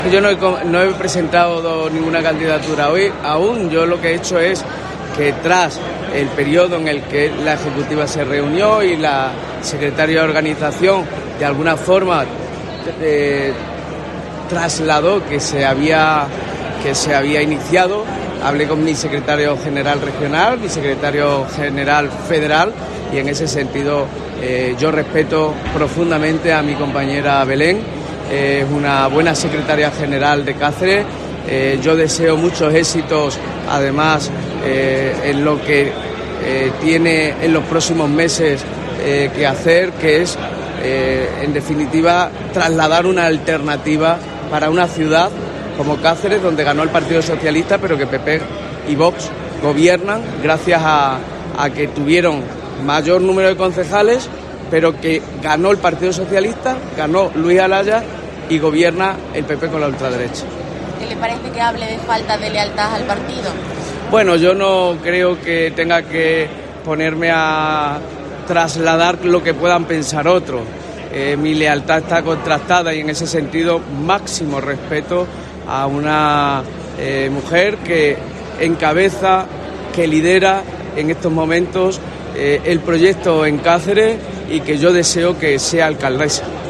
Yo no he presentado ninguna candidatura hoy aún. Yo lo que he hecho es que tras el periodo en el que la Ejecutiva se reunió y la secretaria de organización de alguna forma trasladó que se había iniciado, hablé con mi secretario general regional, mi secretario general federal, y en ese sentido yo respeto profundamente a mi compañera Belén. Es una buena secretaria general de Cáceres. Yo deseo muchos éxitos, además, en lo que tiene en los próximos meses que hacer, que es, en definitiva, trasladar una alternativa para una ciudad como Cáceres, donde ganó el Partido Socialista, pero que PP y Vox gobiernan gracias a que tuvieron mayor número de concejales, pero que ganó el Partido Socialista, ganó Luis Alaya y gobierna el PP con la ultraderecha. ¿Qué le parece que hable de falta de lealtad al partido? Bueno, yo no creo que tenga que ponerme a trasladar lo que puedan pensar otros. Mi lealtad está contrastada y en ese sentido máximo respeto a una mujer que encabeza, que lidera en estos momentos el proyecto en Cáceres y que yo deseo que sea alcaldesa.